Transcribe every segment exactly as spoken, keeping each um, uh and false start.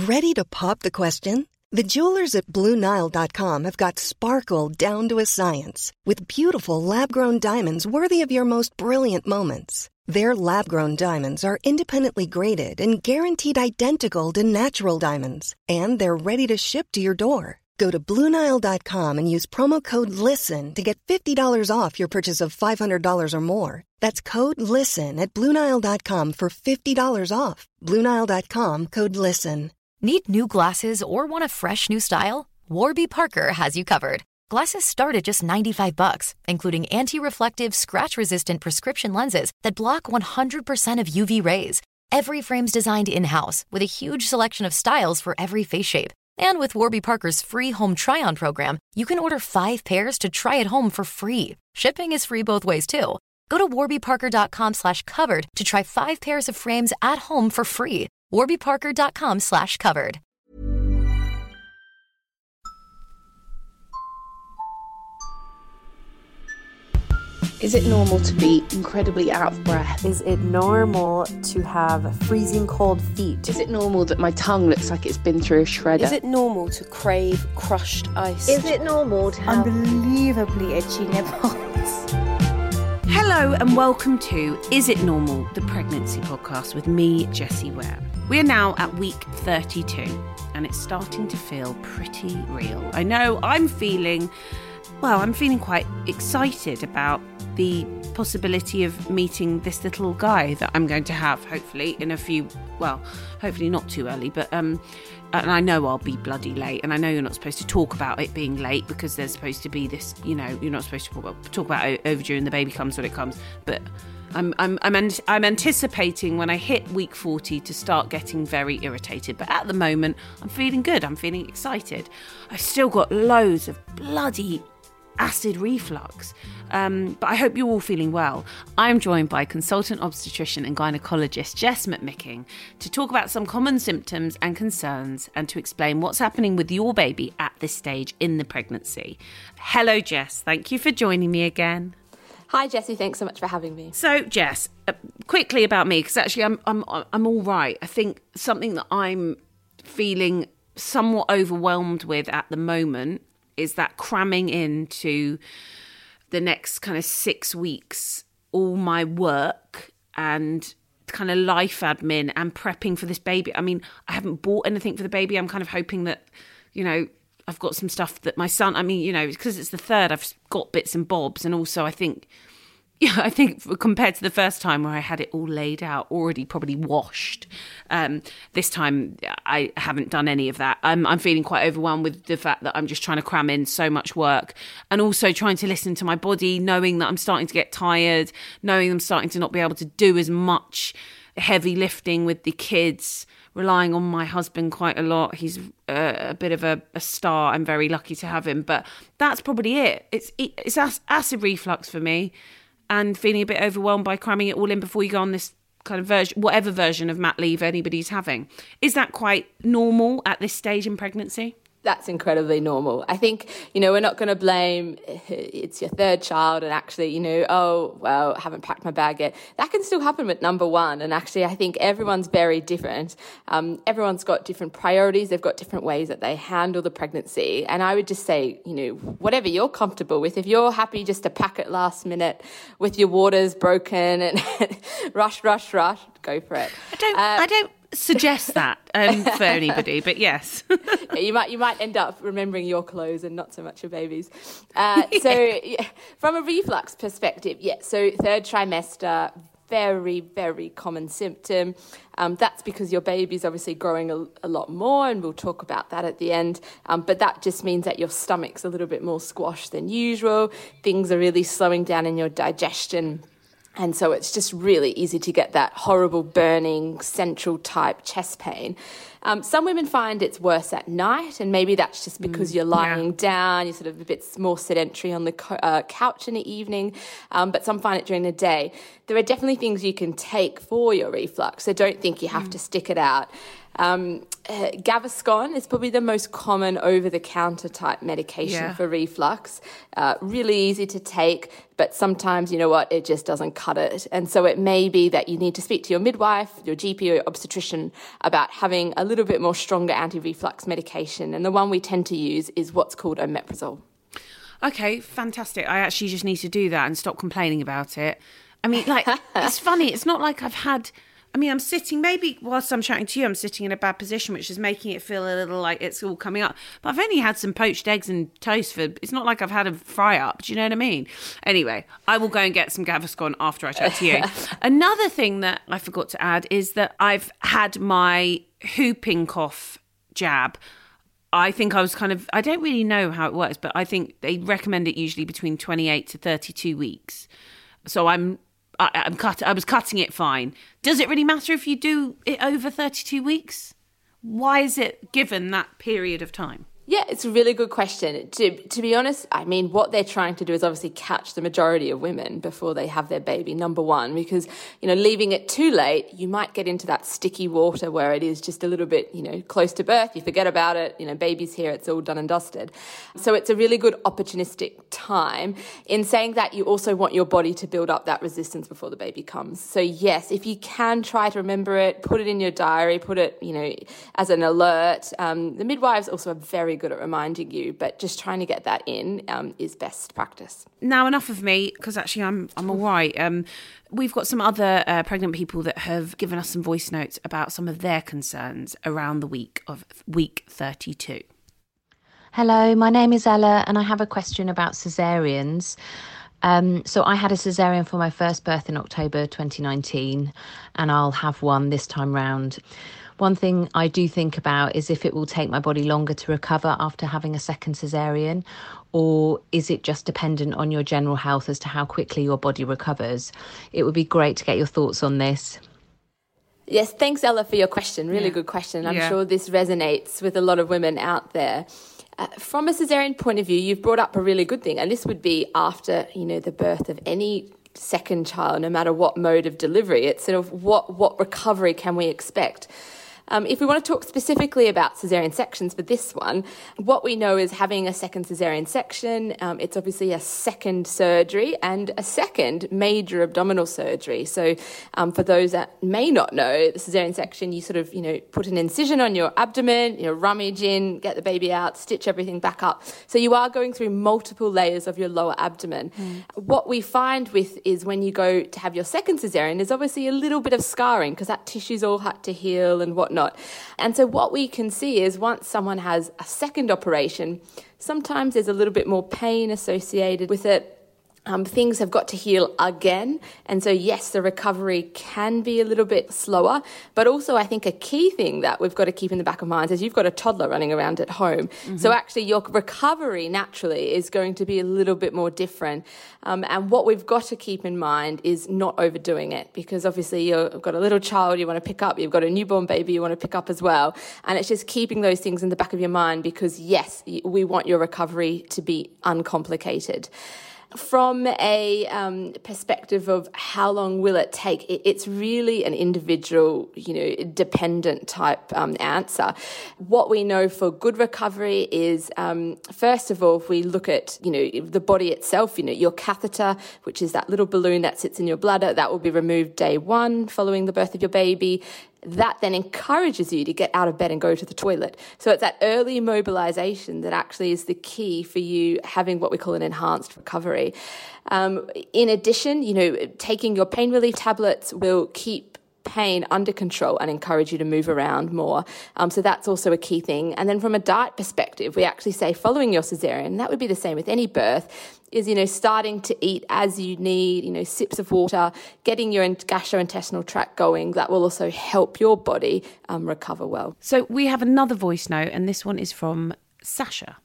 Ready to pop the question? The jewelers at Blue Nile dot com have got sparkle down to a science with beautiful lab-grown diamonds worthy of your most brilliant moments. Their lab-grown diamonds are independently graded and guaranteed identical to natural diamonds, and they're ready to ship to your door. Go to Blue Nile dot com and use promo code LISTEN to get fifty dollars off your purchase of five hundred dollars or more. That's code LISTEN at Blue Nile dot com for fifty dollars off. Blue Nile dot com, code LISTEN. Need new glasses or want a fresh new style? Warby Parker has you covered. Glasses start at just ninety-five bucks, including anti-reflective, scratch-resistant prescription lenses that block one hundred percent of U V rays. Every frame's designed in-house with a huge selection of styles for every face shape. And with Warby Parker's free home try-on program, you can order five pairs to try at home for free. Shipping is free both ways, too. Go to warby parker dot com slash covered to try five pairs of frames at home for free. warby parker dot com slash covered. Is it normal to be incredibly out of breath? Is it normal to have freezing cold feet? Is it normal that my tongue looks like it's been through a shredder? Is it normal to crave crushed ice? Is it normal to have unbelievably itchy nipples? Hello and welcome to Is It Normal, the pregnancy podcast with me, Jessie Ware. We are now at week thirty-two and it's starting to feel pretty real. I know I'm feeling, well, I'm feeling quite excited about the possibility of meeting this little guy that I'm going to have, hopefully, in a few, well, hopefully not too early, but, um, and I know I'll be bloody late, and I know you're not supposed to talk about it being late because there's supposed to be this, you know, you're not supposed to talk about, talk about it overdue and the baby comes when it comes, but I'm I'm I'm, I'm anticipating when I hit week forty to start getting very irritated, but at the moment, I'm feeling good, I'm feeling excited. I've still got loads of bloody acid reflux, um, but I hope you're all feeling well. I'm joined by consultant obstetrician and gynaecologist Jess McMicking to talk about some common symptoms and concerns and to explain what's happening with your baby at this stage in the pregnancy. Hello Jess, thank you for joining me again. Hi Jessie, thanks so much for having me. So Jess, uh, quickly about me, because actually I'm I'm I'm all right. I think something that I'm feeling somewhat overwhelmed with at the moment is that cramming into the next kind of six weeks, all my work and kind of life admin and prepping for this baby. I mean, I haven't bought anything for the baby. I'm kind of hoping that, you know, I've got some stuff that my son, I mean, you know, because it's the third, I've got bits and bobs. And also I think, yeah, I think compared to the first time where I had it all laid out, already probably washed, um, this time I haven't done any of that. I'm, I'm feeling quite overwhelmed with the fact that I'm just trying to cram in so much work and also trying to listen to my body, knowing that I'm starting to get tired, knowing I'm starting to not be able to do as much heavy lifting with the kids, relying on my husband quite a lot. He's a, a bit of a, a star. I'm very lucky to have him, but that's probably it. It's, it's acid reflux for me. And feeling a bit overwhelmed by cramming it all in before you go on this kind of version, whatever version of mat leave anybody's having. Is that quite normal at this stage in pregnancy? That's incredibly normal. I think, you know, we're not going to blame it's your third child and actually, you know, oh, well, I haven't packed my bag yet. That can still happen with number one. And actually, I think everyone's very different. Um, everyone's got different priorities. They've got different ways that they handle the pregnancy. And I would just say, you know, whatever you're comfortable with, if you're happy just to pack it last minute with your waters broken and rush, rush, rush, go for it. I don't, uh, I don't. suggest that um, for anybody, but yes. yeah, you might you might end up remembering your clothes and not so much your baby's. Uh, yeah. So yeah, from a reflux perspective, yeah, so third trimester, very, very common symptom. Um, that's because your baby's obviously growing a, a lot more, and we'll talk about that at the end. Um, but that just means that your stomach's a little bit more squashed than usual. Things are really slowing down in your digestion. And so it's just really easy to get that horrible burning central type chest pain. Um, some women find it's worse at night, and maybe that's just because mm, you're lying yeah. down, you're sort of a bit more sedentary on the co- uh, couch in the evening, um, but some find it during the day. There are definitely things you can take for your reflux, so don't think you have mm. to stick it out. Um, Uh, Gaviscon is probably the most common over-the-counter type medication Yeah. for reflux. Uh, really easy to take, but sometimes, you know what, it just doesn't cut it. And so it may be that you need to speak to your midwife, your G P or your obstetrician about having a little bit more stronger anti-reflux medication. And the one we tend to use is what's called omeprazole. Okay, fantastic. I actually just need to do that and stop complaining about it. I mean, like, it's funny. It's not like I've had... I mean, I'm sitting, maybe whilst I'm chatting to you, I'm sitting in a bad position, which is making it feel a little like it's all coming up. But I've only had some poached eggs and toast for... It's not like I've had a fry-up. Do you know what I mean? Anyway, I will go and get some Gaviscon after I chat to you. Another thing that I forgot to add is that I've had my whooping cough jab. I think I was kind of, I don't really know how it works, but I think they recommend it usually between twenty-eight to thirty-two weeks. So I'm, I, I'm cut, I was cutting it fine. Does it really matter if you do it over thirty-two weeks? Why is it given that period of time? Yeah, it's a really good question. To to be honest, I mean, what they're trying to do is obviously catch the majority of women before they have their baby, number one, because, you know, leaving it too late, you might get into that sticky water where it is just a little bit, you know, close to birth, you forget about it, you know, baby's here, it's all done and dusted. So it's a really good opportunistic time. In saying that, you also want your body to build up that resistance before the baby comes. So yes, if you can try to remember it, put it in your diary, put it, you know, as an alert. Um, the midwives also are very good at reminding you, but just trying to get that in um, is best practice. Now, enough of me, because actually I'm I'm all right. Um, we've got some other uh, pregnant people that have given us some voice notes about some of their concerns around the week of week thirty-two. Hello, my name is Ella, and I have a question about caesareans. Um, so I had a caesarean for my first birth in October twenty nineteen, and I'll have one this time round. One thing I do think about is if it will take my body longer to recover after having a second caesarean, or is it just dependent on your general health as to how quickly your body recovers? It would be great to get your thoughts on this. Yes, thanks, Ella, for your question. Really Yeah. good question. I'm Yeah. sure this resonates with a lot of women out there. Uh, from a caesarean point of view, you've brought up a really good thing, and this would be after, you know, the birth of any second child, no matter what mode of delivery. It's sort of what, what recovery can we expect? Um, if we want to talk specifically about caesarean sections for this one, what we know is having a second caesarean section, um, it's obviously a second surgery and a second major abdominal surgery. So um, for those that may not know, the caesarean section, you sort of, you know, put an incision on your abdomen, you know, rummage in, get the baby out, stitch everything back up. So you are going through multiple layers of your lower abdomen. Mm. What we find with is when you go to have your second caesarean, there's obviously a little bit of scarring because that tissue's all had to heal and whatnot. Not. And so what we can see is once someone has a second operation, sometimes there's a little bit more pain associated with it. Um, things have got to heal again. And so, yes, the recovery can be a little bit slower. But also, I think a key thing that we've got to keep in the back of minds is you've got a toddler running around at home. Mm-hmm. So actually, your recovery naturally is going to be a little bit more different. Um, and what we've got to keep in mind is not overdoing it, because obviously you've got a little child you want to pick up, you've got a newborn baby you want to pick up as well. And it's just keeping those things in the back of your mind because, yes, we want your recovery to be uncomplicated. From a um, perspective of how long will it take, it, it's really an individual, you know, dependent type um, answer. What we know for good recovery is, um, first of all, if we look at, you know, the body itself, you know, your catheter, which is that little balloon that sits in your bladder, that will be removed day one following the birth of your baby. That then encourages you to get out of bed and go to the toilet. So it's that early mobilization that actually is the key for you having what we call an enhanced recovery. Um, in addition, you know, taking your pain relief tablets will keep pain under control and encourage you to move around more. Um, so that's also a key thing. And then from a diet perspective, we actually say following your cesarean, that would be the same with any birth, is, you know, starting to eat as you need, you know, sips of water, getting your gastrointestinal tract going. That will also help your body um, recover well. So we have another voice note, and this one is from Sasha.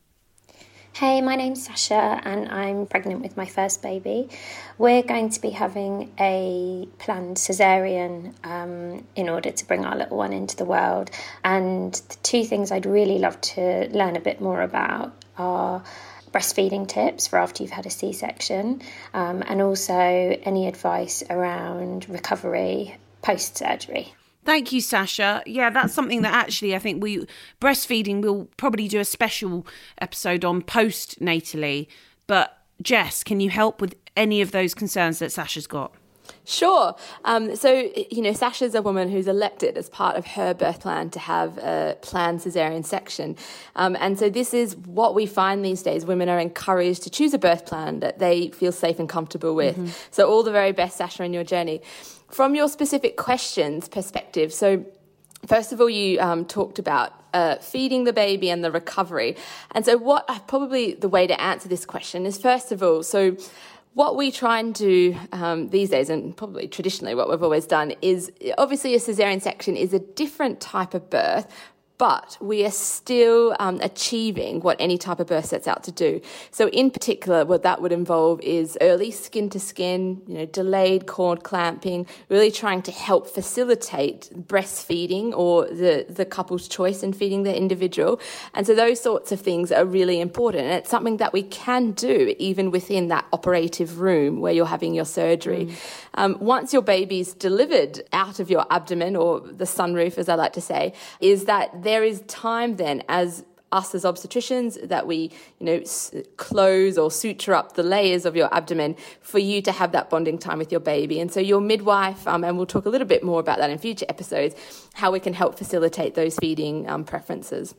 Hey, my name's Sasha and I'm pregnant with my first baby. We're going to be having a planned caesarean um, in order to bring our little one into the world. And the two things I'd really love to learn a bit more about are breastfeeding tips for after you've had a C-section, um, and also any advice around recovery post-surgery. Thank you, Sasha. Yeah, that's something that actually I think we, breastfeeding, we'll probably do a special episode on post-natally. But Jess, can you help with any of those concerns that Sasha's got? Sure. Um, so, you know, Sasha's a woman who's elected as part of her birth plan to have a planned caesarean section. Um, and so this is what we find these days. Women are encouraged to choose a birth plan that they feel safe and comfortable with. Mm-hmm. So all the very best, Sasha, in your journey. From your specific questions perspective, so first of all, you um, talked about uh, feeding the baby and the recovery. And so what probably the way to answer this question is, first of all, so what we try and do um, these days, and probably traditionally what we've always done, is obviously a caesarean section is a different type of birth, but we are still um, achieving what any type of birth sets out to do. So in particular, what that would involve is early skin-to-skin, you know, delayed cord clamping, really trying to help facilitate breastfeeding or the, the couple's choice in feeding the individual. And so those sorts of things are really important. And it's something that we can do even within that operative room where you're having your surgery. Mm. Um, once your baby's delivered out of your abdomen, or the sunroof, as I like to say, is that there is time then as us as obstetricians that we, you know, s- close or suture up the layers of your abdomen for you to have that bonding time with your baby. And so your midwife, um, and we'll talk a little bit more about that in future episodes, how we can help facilitate those feeding um, preferences.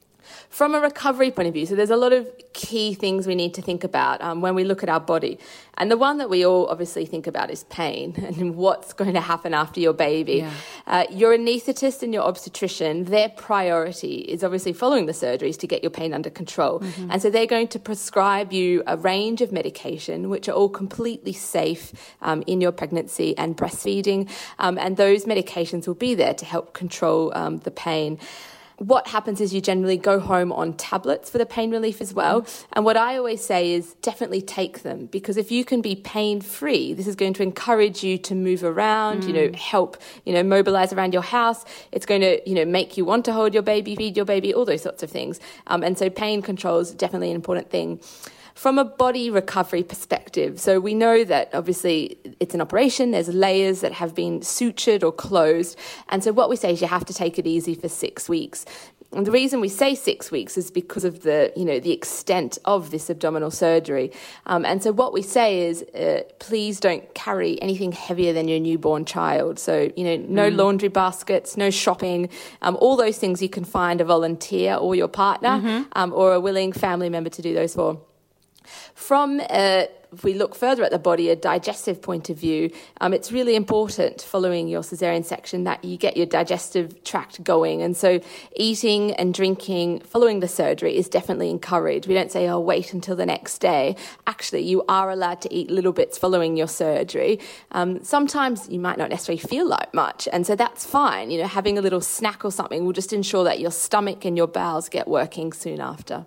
From a recovery point of view, so there's a lot of key things we need to think about um, when we look at our body. And the one that we all obviously think about is pain and what's going to happen after your baby. Yeah. Uh, your anaesthetist and your obstetrician, their priority is obviously following the surgeries to get your pain under control. Mm-hmm. And so they're going to prescribe you a range of medication, which are all completely safe um, in your pregnancy and breastfeeding. Um, and those medications will be there to help control um, the pain. What happens is you generally go home on tablets for the pain relief as well. And what I always say is definitely take them, because if you can be pain-free, this is going to encourage you to move around, mm. you know, help, you know, mobilize around your house. It's going to, you know, make you want to hold your baby, feed your baby, all those sorts of things. Um, and so pain control is definitely an important thing. From a body recovery perspective, so we know that obviously it's an operation, there's layers that have been sutured or closed, and so what we say is you have to take it easy for six weeks. And the reason we say six weeks is because of the, you know, the extent of this abdominal surgery. Um, and so what we say is, uh, please don't carry anything heavier than your newborn child. So, you know, no mm. laundry baskets, no shopping, um, all those things you can find a volunteer or your partner mm-hmm. um, or a willing family member to do those for. From, uh, if we look further at the body, a digestive point of view, um, it's really important following your caesarean section that you get your digestive tract going. And so eating and drinking following the surgery is definitely encouraged. We don't say, oh, wait until the next day. Actually, you are allowed to eat little bits following your surgery. Um, sometimes you might not necessarily feel like much, and so that's fine. You know, having a little snack or something will just ensure that your stomach and your bowels get working soon after.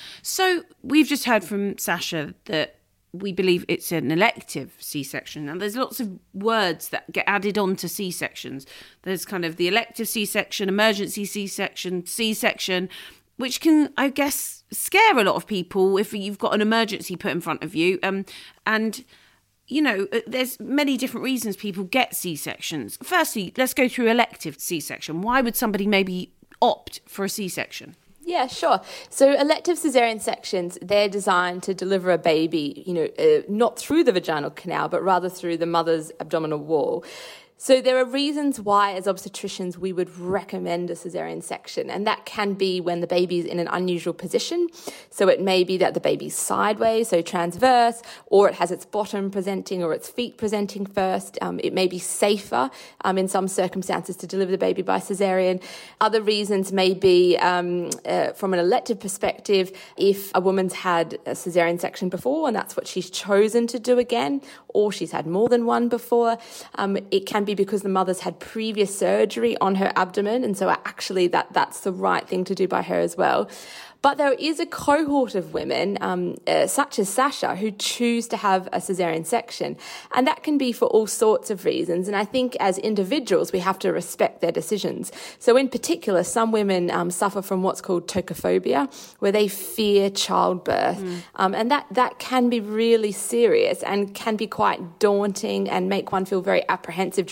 So we've just heard from Sasha that we believe it's an elective C-section. And there's lots of words that get added on to C-sections. There's kind of the elective C-section, emergency C-section, C-section, which can, I guess, scare a lot of people if you've got an emergency put in front of you. Um, and, you know, there's many different reasons people get C-sections. Firstly, let's go through elective C-section. Why would somebody maybe opt for a C-section? Yeah, sure. So elective caesarean sections, they're designed to deliver a baby, you know, uh, not through the vaginal canal, but rather through the mother's abdominal wall. So there are reasons why, as obstetricians, we would recommend a caesarean section, and that can be when the baby is in an unusual position. So it may be that the baby's sideways, so transverse, or it has its bottom presenting or its feet presenting first. Um, it may be safer um, in some circumstances to deliver the baby by caesarean. Other reasons may be, um, uh, from an elective perspective, if a woman's had a caesarean section before and that's what she's chosen to do again, or she's had more than one before, um, it can be because the mother's had previous surgery on her abdomen, and so actually that that's the right thing to do by her as well. But there is a cohort of women, um, uh, such as Sasha, who choose to have a caesarean section. And that can be for all sorts of reasons. And I think as individuals, we have to respect their decisions. So in particular, some women um, suffer from what's called tocophobia, where they fear childbirth. Mm. Um, and that, that can be really serious and can be quite daunting and make one feel very apprehensive during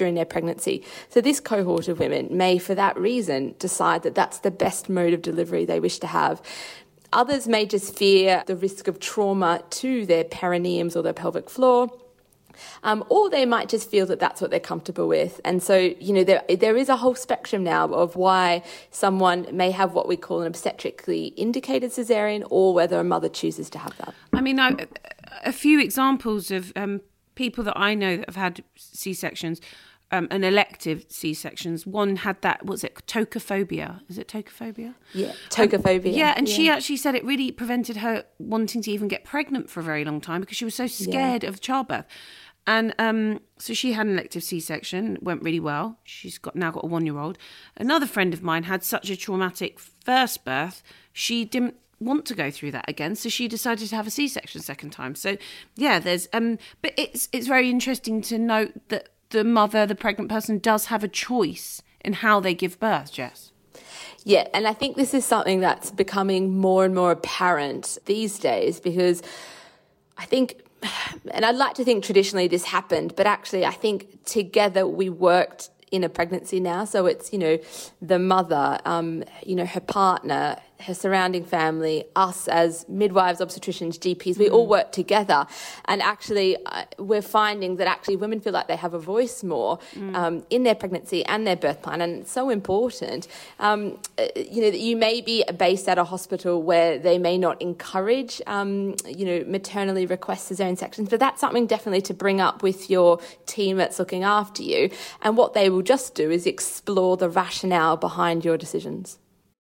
during their pregnancy. So this cohort of women may, for that reason, decide that that's the best mode of delivery they wish to have. Others may just fear the risk of trauma to their perineums or their pelvic floor. Um, or they might just feel that that's what they're comfortable with. And so, you know, there there is a whole spectrum now of why someone may have what we call an obstetrically indicated caesarean, or whether a mother chooses to have that. I mean, I, a few examples of um, people that I know that have had C-sections, um, and elective C-sections. One had that, what's it, tocophobia? Is it tocophobia? Yeah, tocophobia. Um, yeah, and yeah. she actually said it really prevented her wanting to even get pregnant for a very long time because she was so scared yeah. of childbirth. And um, so she had an elective C-section, went really well. She's got now got a one-year-old. Another friend of mine had such a traumatic first birth, she didn't want to go through that again, so she decided to have a C-section second time. So yeah, there's um, but it's it's very interesting to note that the mother, the pregnant person, does have a choice in how they give birth, Jess. Yeah, and I think this is something that's becoming more and more apparent these days, because I think, and I'd like to think traditionally this happened, but actually I think together we worked in a pregnancy now. So it's, you know, the mother, um, you know, her partner, her surrounding family, us as midwives, obstetricians, G Ps, we mm. all work together. And actually uh, we're finding that actually women feel like they have a voice more mm. um, in their pregnancy and their birth plan. And it's so important. Um, you know, you may be based at a hospital where they may not encourage, um, you know, maternally request caesarean sections, but that's something definitely to bring up with your team that's looking after you. And what they will just do is explore the rationale behind your decisions.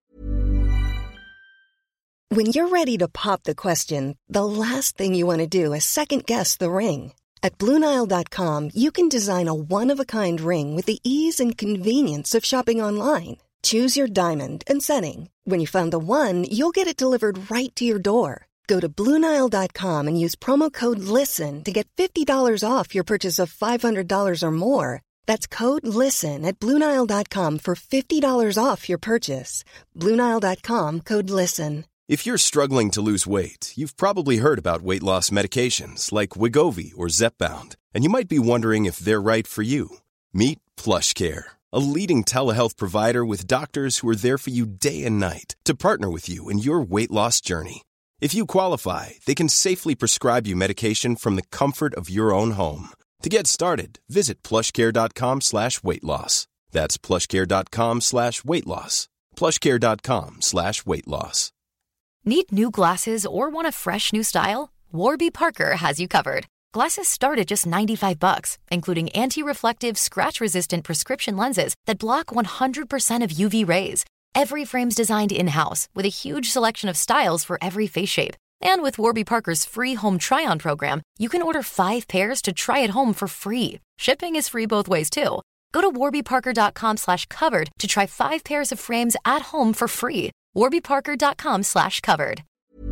When you're ready to pop the question, the last thing you want to do is second-guess the ring. At Blue Nile dot com, you can design a one-of-a-kind ring with the ease and convenience of shopping online. Choose your diamond and setting. When you find the one, you'll get it delivered right to your door. Go to Blue Nile dot com and use promo code LISTEN to get fifty dollars off your purchase of five hundred dollars or more. That's code LISTEN at Blue Nile dot com for fifty dollars off your purchase. Blue Nile dot com, code LISTEN. If you're struggling to lose weight, you've probably heard about weight loss medications like Wegovy or Zepbound, and you might be wondering if they're right for you. Meet PlushCare, a leading telehealth provider with doctors who are there for you day and night to partner with you in your weight loss journey. If you qualify, they can safely prescribe you medication from the comfort of your own home. To get started, visit plushcare.com slash weight loss. That's plushcare.com slash weight loss. plushcare.com slash weight loss. Need new glasses or want a fresh new style? Warby Parker has you covered. Glasses start at just ninety-five bucks, including anti-reflective, scratch-resistant prescription lenses that block one hundred percent of U V rays. Every frame's designed in-house with a huge selection of styles for every face shape. And with Warby Parker's free home try-on program, you can order five pairs to try at home for free. Shipping is free both ways, too. Go to warbyparker.com slash covered to try five pairs of frames at home for free. warbyparker.com slash covered.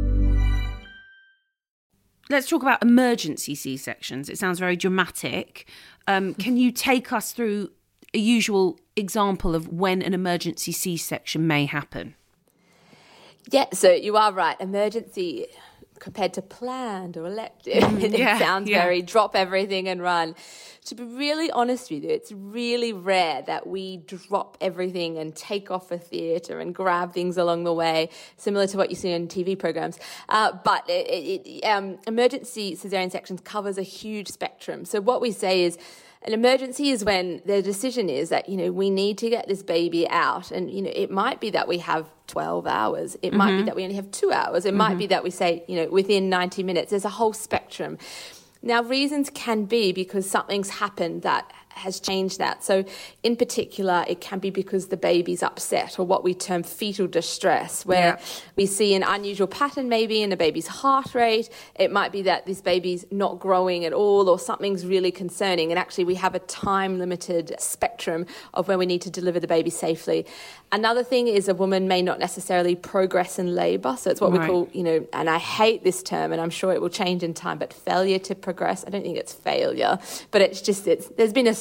Let's talk about emergency C-sections. It sounds very dramatic. Um, can you take us through a usual example of when an emergency C-section may happen? Yeah, so you are right. Emergency compared to planned or elective, it yeah, sounds yeah. very drop everything and run. To be really honest with you, it's really rare that we drop everything and take off a theatre and grab things along the way, similar to what you see on T V programs. Uh, but it, it, um, emergency caesarean sections covers a huge spectrum. So what we say is, an emergency is when the decision is that, you know, we need to get this baby out. And, you know, it might be that we have twelve hours. It mm-hmm. might be that we only have two hours. It mm-hmm. might be that we say, you know, within ninety minutes. There's a whole spectrum. Now, reasons can be because something's happened that has changed that. So in particular, it can be because the baby's upset, or what we term fetal distress, where yeah. we see an unusual pattern maybe in the baby's heart rate. It might be that this baby's not growing at all, or something's really concerning. And actually we have a time-limited spectrum of when we need to deliver the baby safely. Another thing is a woman may not necessarily progress in labour. So it's what right. we call, you know, and I hate this term, and I'm sure it will change in time, but failure to progress. I don't think it's failure, but it's just, it's, there's been a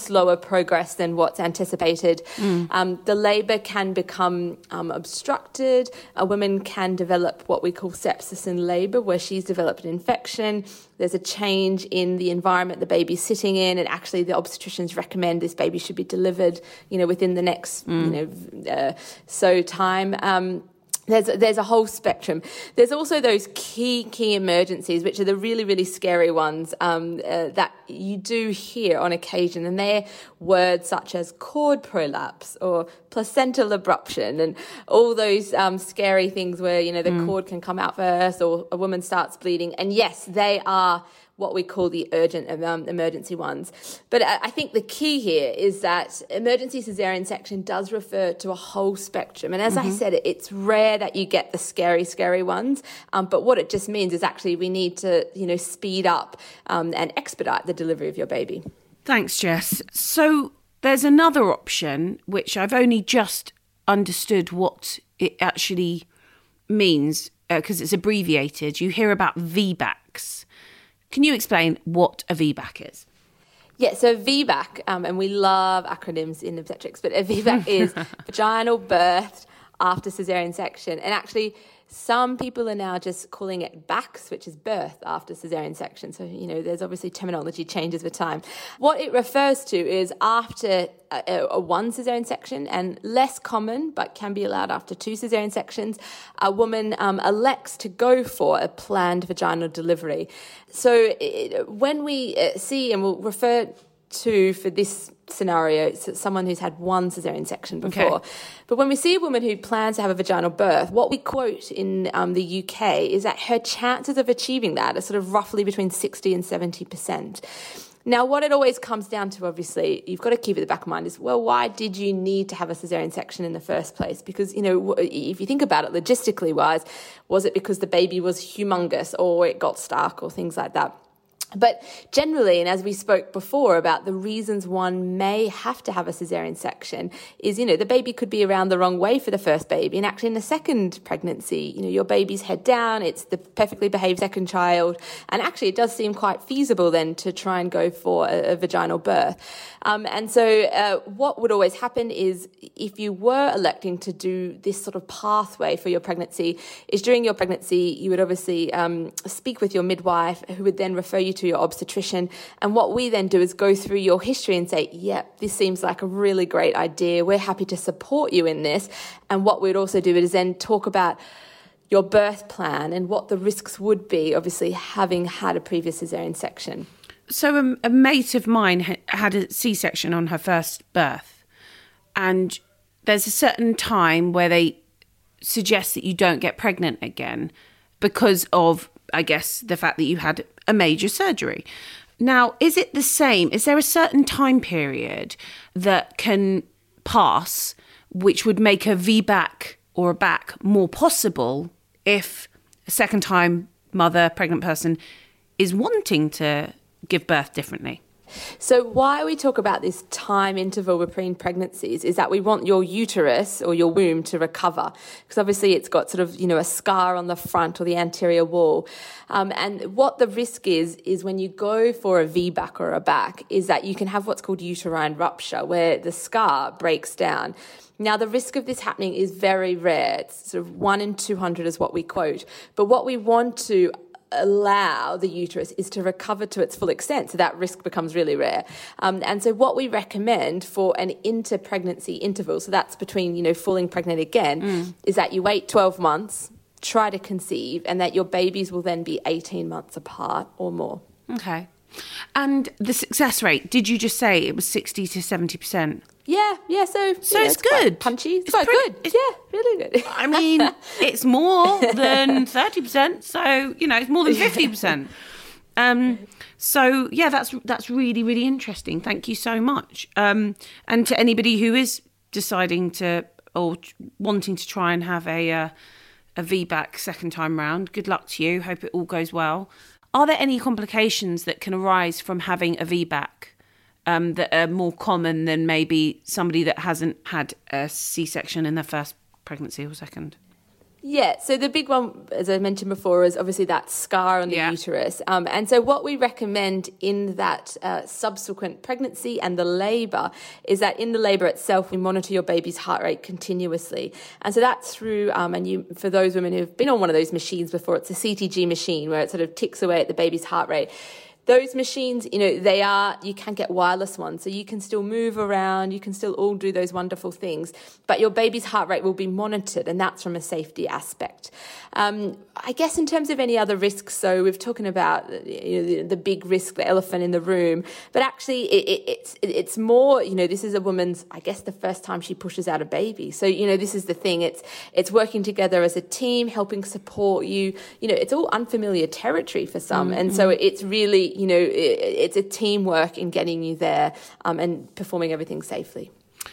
slower progress than what's anticipated. Mm. Um, the labour can become um, obstructed. A woman can develop what we call sepsis in labour, where she's developed an infection. There's a change in the environment the baby's sitting in, and actually the obstetricians recommend this baby should be delivered, you know, within the next, mm. you know, uh, so time. Um, There's there's a whole spectrum. There's also those key, key emergencies, which are the really, really scary ones um, uh, that you do hear on occasion. And they're words such as cord prolapse or placental abruption and all those um, scary things where, you know, the mm. cord can come out first or a woman starts bleeding. And yes, they are what we call the urgent um, emergency ones. But I think the key here is that emergency caesarean section does refer to a whole spectrum. And as mm-hmm. I said, it's rare that you get the scary, scary ones. Um, but what it just means is actually we need to, you know, speed up um, and expedite the delivery of your baby. Thanks, Jess. So there's another option, which I've only just understood what it actually means because uh, it's abbreviated. You hear about V BACs. Can you explain what a V BAC is? Yeah, so V BAC, um, and we love acronyms in obstetrics, but a V BAC is vaginal birth after caesarean section. And actually, some people are now just calling it B A Cs, which is birth after caesarean section. So, you know, there's obviously terminology changes with time. What it refers to is after a, a one caesarean section, and less common, but can be allowed after two caesarean sections, a woman um, elects to go for a planned vaginal delivery. So it, when we see, and we'll refer to for this scenario, it's someone who's had one caesarean section before. Okay. But when we see a woman who plans to have a vaginal birth, what we quote in um, the U K is that her chances of achieving that are sort of roughly between sixty and seventy percent. Now, what it always comes down to, obviously, you've got to keep it in the back of mind is, well, why did you need to have a caesarean section in the first place? Because, you know, if you think about it logistically wise, was it because the baby was humongous or it got stuck or things like that? But generally, and as we spoke before about the reasons one may have to have a caesarean section is, you know, the baby could be around the wrong way for the first baby. And actually in the second pregnancy, you know, your baby's head down, it's the perfectly behaved second child. And actually it does seem quite feasible then to try and go for a, a vaginal birth. Um, and so uh, what would always happen is if you were electing to do this sort of pathway for your pregnancy is during your pregnancy, you would obviously um, speak with your midwife who would then refer you to your obstetrician. And what we then do is go through your history and say, yep, yeah, this seems like a really great idea. We're happy to support you in this. And what we'd also do is then talk about your birth plan and what the risks would be, obviously, having had a previous caesarean section. So a, a mate of mine had a C-section on her first birth. And there's a certain time where they suggest that you don't get pregnant again because of, I guess, the fact that you had a major surgery. Now, is it the same? Is there a certain time period that can pass which would make a V BAC or a B A C more possible if a second time mother, pregnant person is wanting to give birth differently? So why we talk about this time interval between pregnancies is that we want your uterus or your womb to recover, because obviously it's got sort of, you know, a scar on the front or the anterior wall. Um, and what the risk is, is when you go for a V BAC or a B A C, is that you can have what's called uterine rupture, where the scar breaks down. Now, the risk of this happening is very rare. It's sort of one in two hundred is what we quote. But what we want to allow the uterus is to recover to its full extent, so that risk becomes really rare. Um, and so what we recommend for an inter-pregnancy interval, so that's between, you know, falling pregnant again, mm. is that you wait twelve months, try to conceive, and that your babies will then be eighteen months apart or more. Okay. And the success rate, did you just say it was sixty to seventy percent? Yeah, yeah, so... So yeah, it's, it's good. Punchy. It's, it's quite pretty, good. It's, yeah, really good. I mean, it's more than thirty percent, so, you know, it's more than fifty percent. Um, so, yeah, that's that's really, really interesting. Thank you so much. Um, and to anybody who is deciding to, or wanting to try and have a, uh, a V BAC second time round, good luck to you. Hope it all goes well. Are there any complications that can arise from having a V BAC? Um, that are more common than maybe somebody that hasn't had a C-section in their first pregnancy or second? Yeah, so the big one, as I mentioned before, is obviously that scar on the yeah. uterus. Um, and so what we recommend in that uh, subsequent pregnancy and the labour is that in the labour itself, we monitor your baby's heart rate continuously. And so that's through, um, and you for those women who've been on one of those machines before, it's a C T G machine where it sort of ticks away at the baby's heart rate. Those machines, you know, they are, you can get wireless ones, so you can still move around, you can still all do those wonderful things, but your baby's heart rate will be monitored, and that's from a safety aspect. Um, I guess in terms of any other risks, so we've talking about you know, the, the big risk, the elephant in the room, but actually it, it, it's it, it's more, you know, this is a woman's, I guess, the first time she pushes out a baby. So, you know, this is the thing, it's it's working together as a team, helping support you. You know, it's all unfamiliar territory for some, mm-hmm. and so it's really, you know, it, it's a teamwork in getting you there um, and performing everything safely.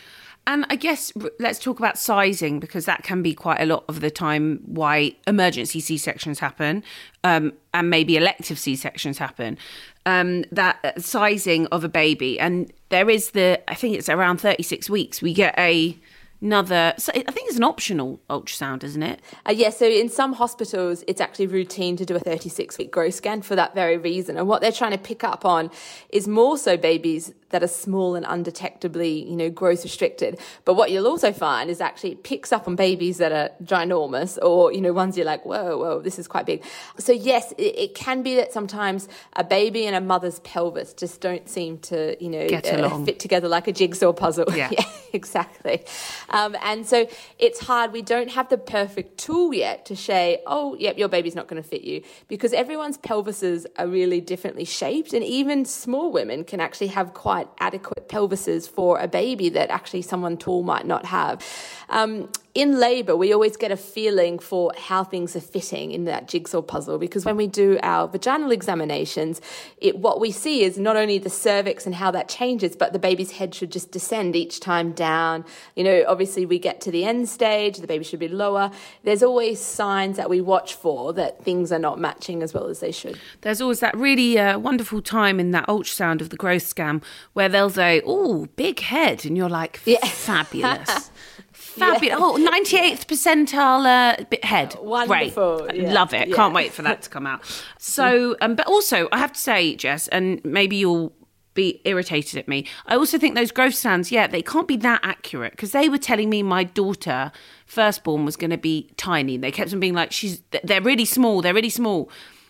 And I guess let's talk about sizing, because that can be quite a lot of the time why emergency C-sections happen um, and maybe elective C-sections happen. Um, that sizing of a baby. And there is the, I think it's around thirty-six weeks, we get a another, so I think it's an optional ultrasound, isn't it? Uh, yeah, so in some hospitals, it's actually routine to do a thirty-six week growth scan for that very reason. And what they're trying to pick up on is more so babies that are small and undetectably, you know, growth restricted. But what you'll also find is actually it picks up on babies that are ginormous, or, you know, ones you're like, whoa, whoa, this is quite big. So yes, it, it can be that sometimes a baby and a mother's pelvis just don't seem to, you know, Get uh, along. fit together like a jigsaw puzzle. Yeah, yeah exactly. Um, and so it's hard. We don't have the perfect tool yet to say, oh, yep, your baby's not going to fit you, because everyone's pelvises are really differently shaped, and even small women can actually have quite adequate pelvises for a baby that actually someone tall might not have. Um, in labour, we always get a feeling for how things are fitting in that jigsaw puzzle, because when we do our vaginal examinations, it, what we see is not only the cervix and how that changes, but the baby's head should just descend each time down. You know, obviously we get to the end stage, the baby should be lower. There's always signs that we watch for that things are not matching as well as they should. There's always that really uh, wonderful time in that ultrasound of the growth scan where they'll say, oh, big head, and you're like, yeah. fabulous. Fabulous. Yeah. Oh, ninety-eighth percentile uh, head. Wonderful. Great. Yeah. Love it. Yeah. Can't wait for that to come out. So, um, but also, I have to say, Jess, and maybe you'll be irritated at me, I also think those growth scans, yeah, they can't be that accurate, because they were telling me my daughter, firstborn, was going to be tiny. They kept on being like, she's, they're really small, they're really small.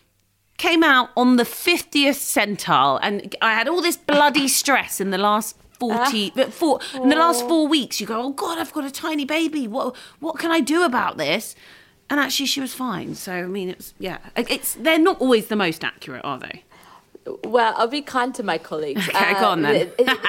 Came out on the fiftieth centile, and I had all this bloody stress in the last forty, uh, four, in the last four weeks. You go, oh God, I've got a tiny baby. What what can I do about this? And actually, she was fine. So I mean, it's yeah, it's they're not always the most accurate, are they? Well, I'll be kind to my colleagues. Okay, uh, go on then.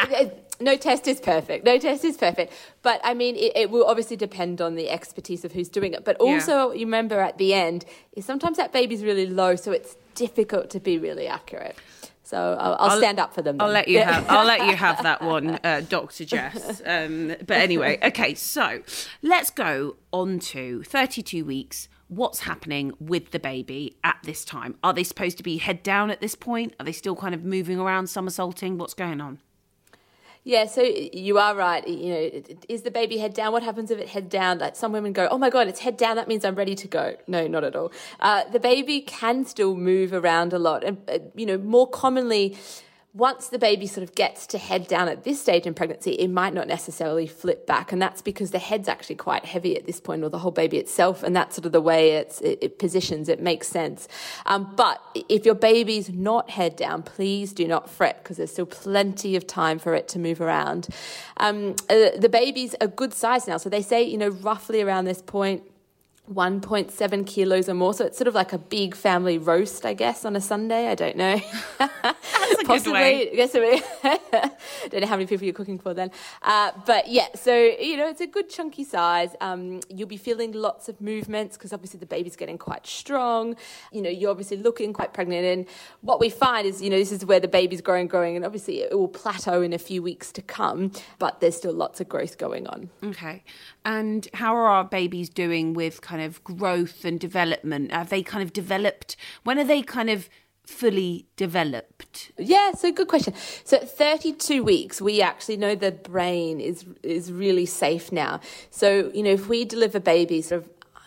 No test is perfect. No test is perfect. But, I mean, it, it will obviously depend on the expertise of who's doing it. But also, yeah. you remember at the end, is sometimes that baby's really low, so it's difficult to be really accurate. So I'll, I'll, I'll stand up for them. Then. I'll let you have. I'll let you have that one, uh, Doctor Jess. Um, but anyway, okay. So let's go on to thirty-two weeks. What's happening with the baby at this time? Are they supposed to be head down at this point? Are they still kind of moving around, somersaulting? What's going on? Yeah, so you are right. You know, is the baby head down? What happens if it head down? Like some women go, oh my God, it's head down. That means I'm ready to go. No, not at all. Uh, the baby can still move around a lot. And, uh, you know, more commonly, once the baby sort of gets to head down at this stage in pregnancy, it might not necessarily flip back. And that's because the head's actually quite heavy at this point, or the whole baby itself. And that's sort of the way it's, it, it positions. It makes sense. Um, but if your baby's not head down, please do not fret, because there's still plenty of time for it to move around. Um, uh, the baby's a good size now. So they say, you know, roughly around this point, one point seven kilos or more. So it's sort of like a big family roast, I guess, on a Sunday. I don't know. That's a Possibly. good way. I guess I don't know how many people you're cooking for then. Uh, but yeah, so, you know, it's a good chunky size. Um, you'll be feeling lots of movements, because obviously the baby's getting quite strong. You know, you're obviously looking quite pregnant. And what we find is, you know, this is where the baby's growing, growing. And obviously it will plateau in a few weeks to come, but there's still lots of growth going on. Okay. And how are our babies doing with kind of growth and development? Have they kind of developed? When are they kind of fully developed? Yeah, so good question. So at thirty-two weeks, we actually know the brain is is really safe now. So, you know, if we deliver babies sort of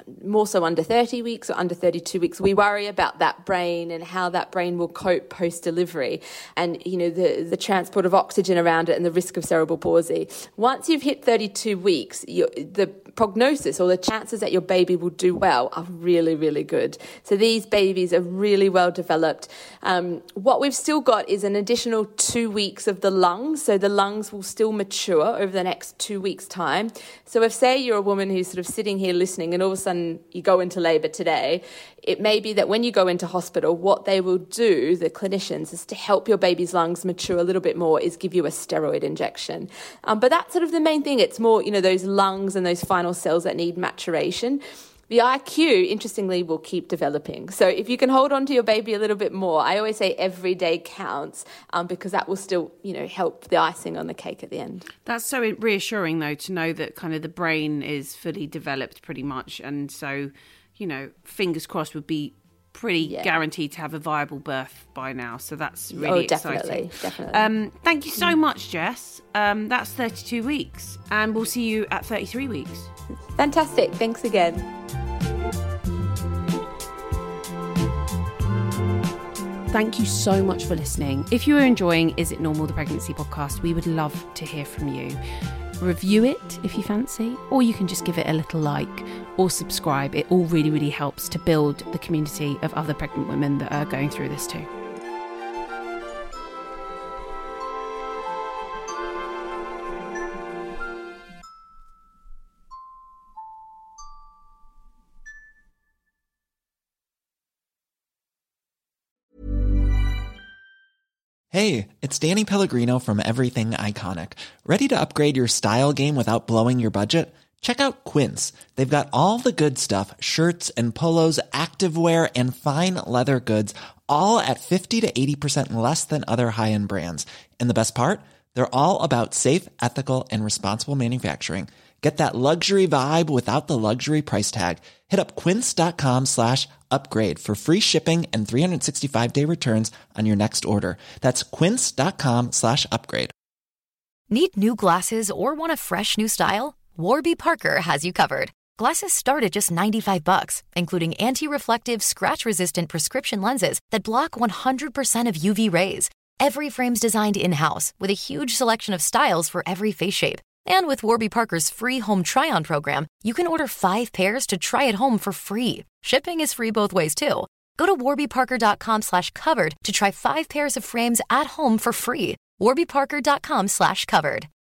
more so under thirty weeks or under thirty-two weeks, we worry about that brain and how that brain will cope post-delivery and, you know, the, the transport of oxygen around it and the risk of cerebral palsy. Once you've hit thirty-two weeks, you, the prognosis or the chances that your baby will do well are really, really good. So these babies are really well developed. Um, what we've still got is an additional two weeks of the lungs. So the lungs will still mature over the next two weeks' time. So if, say, you're a woman who's sort of sitting here listening and all of a sudden you go into labour today, it may be that when you go into hospital, what they will do, the clinicians, is to help your baby's lungs mature a little bit more, is give you a steroid injection. Um, but that's sort of the main thing. It's more, you know, those lungs and those final cells that need maturation. The I Q, interestingly, will keep developing. So if you can hold on to your baby a little bit more, I always say every day counts, um, because that will still, you know, help the icing on the cake at the end. That's so reassuring, though, to know that kind of the brain is fully developed pretty much. And so, you know, fingers crossed would be pretty yeah. guaranteed to have a viable birth by now. So that's really oh, definitely, exciting. Definitely. Um, thank you so much, Jess. Um, that's thirty-two weeks. And we'll see you at thirty-three weeks. Fantastic. Thanks again. Thank you so much for listening. If you are enjoying Is It Normal, the Pregnancy Podcast, we would love to hear from you. Review it if you fancy, or you can just give it a little like or subscribe. It all really, really helps to build the community of other pregnant women that are going through this too. Hey, it's Danny Pellegrino from Everything Iconic. Ready to upgrade your style game without blowing your budget? Check out Quince. They've got all the good stuff, shirts and polos, activewear, and fine leather goods, all at fifty to eighty percent less than other high-end brands. And the best part? They're all about safe, ethical, and responsible manufacturing. Get that luxury vibe without the luxury price tag. Hit up quince.com slash upgrade for free shipping and three sixty-five day returns on your next order. That's quince.com slash upgrade. Need new glasses or want a fresh new style? Warby Parker has you covered. Glasses start at just ninety-five bucks, including anti-reflective, scratch-resistant prescription lenses that block one hundred percent of U V rays. Every frame's designed in-house with a huge selection of styles for every face shape. And with Warby Parker's free home try-on program, you can order five pairs to try at home for free. Shipping is free both ways, too. Go to warbyparker.com slash covered to try five pairs of frames at home for free. warbyparker.com slash covered.